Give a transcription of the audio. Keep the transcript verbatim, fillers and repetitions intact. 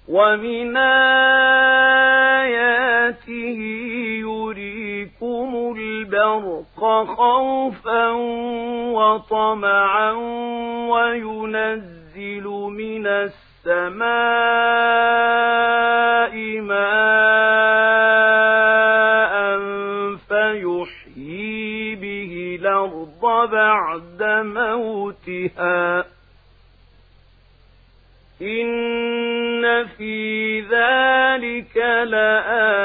ومن آياته يريكم البرق خوفا وطمعا وينزل من السماء ماء فيحيي به الأرض بعد موتها إن في ذلك لآيات